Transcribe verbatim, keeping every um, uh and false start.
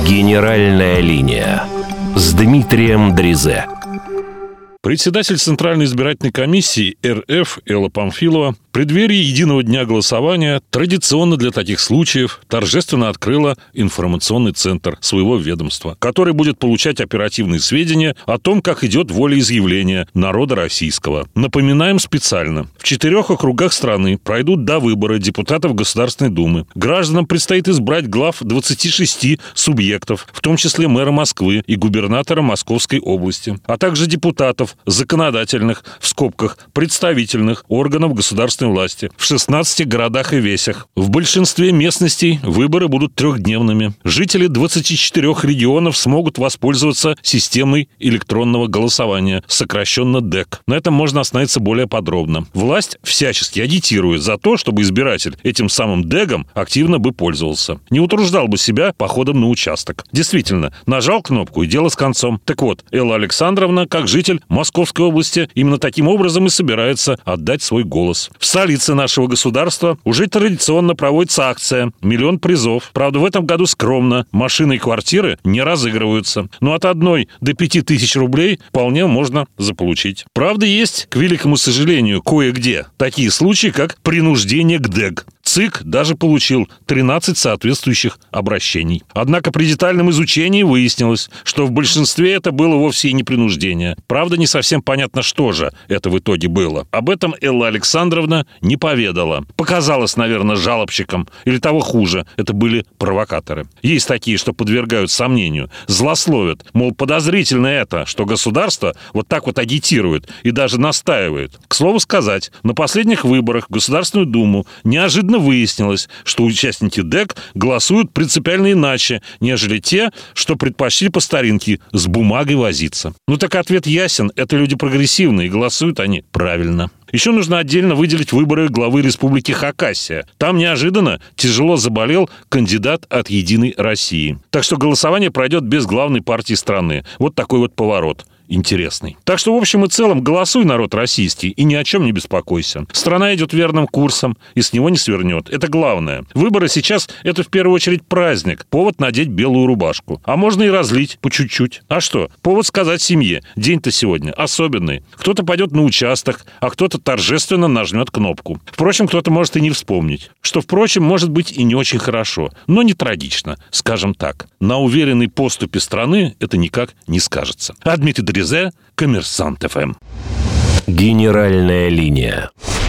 Генеральная линия с Дмитрием Дрезе. Председатель Центральной избирательной комиссии эр эф Элла Памфилова в преддверии единого дня голосования традиционно для таких случаев торжественно открыла информационный центр своего ведомства, который будет получать оперативные сведения о том, как идет волеизъявление народа российского. Напоминаем специально. В четырех округах страны пройдут до выбора депутатов Государственной Думы. Гражданам предстоит избрать глав двадцати шести субъектов, в том числе мэра Москвы и губернатора Московской области, а также депутатов законодательных, в скобках, представительных органов государственной власти в шестнадцати городах и весях. В большинстве местностей выборы будут трехдневными. Жители двадцати четырёх регионов смогут воспользоваться системой электронного голосования, сокращенно ДЭК. На этом можно остановиться более подробно. Власть всячески агитирует за то, чтобы избиратель этим самым ДЭГом активно бы пользовался. Не утруждал бы себя походом на участок. Действительно, нажал кнопку и дело с концом. Так вот, Элла Александровна, как житель Московской области, именно таким образом и собирается отдать свой голос. В столице нашего государства уже традиционно проводится акция «Миллион призов». Правда, в этом году скромно. Машины и квартиры не разыгрываются. Но от одной до пяти тысяч рублей вполне можно заполучить. Правда, есть, к великому сожалению, кое-где такие случаи, как принуждение к ДЭГ. ЦИК даже получил тринадцать соответствующих обращений. Однако при детальном изучении выяснилось, что в большинстве это было вовсе и не принуждение. Правда, не совсем понятно, что же это в итоге было. Об этом Элла Александровна не поведала. Показалось, наверное, жалобщикам. Или того хуже, это были провокаторы. Есть такие, что подвергают сомнению, злословят. Мол, подозрительно это, что государство вот так вот агитирует и даже настаивает. К слову сказать, на последних выборах в Государственную Думу неожиданно выяснилось, что участники ДЭК голосуют принципиально иначе, нежели те, что предпочли по старинке с бумагой возиться. Ну так ответ ясен, это люди прогрессивные, и голосуют они правильно. Еще нужно отдельно выделить выборы главы Республики Хакасия. Там неожиданно тяжело заболел кандидат от «Единой России». Так что голосование пройдет без главной партии страны. Вот такой вот поворот. Интересный. Так что, в общем и целом, голосуй, народ российский, и ни о чем не беспокойся. Страна идет верным курсом, и с него не свернет. Это главное. Выборы сейчас – это в первую очередь праздник, повод надеть белую рубашку. А можно и разлить по чуть-чуть. А что? Повод сказать семье. День-то сегодня особенный. Кто-то пойдет на участок, а кто-то торжественно нажмет кнопку. Впрочем, кто-то может и не вспомнить. Что, впрочем, может быть и не очень хорошо, но не трагично, скажем так. На уверенной поступе страны это никак не скажется. А Дмитрий Дрезе, Коммерсант эф эм. Генеральная линия.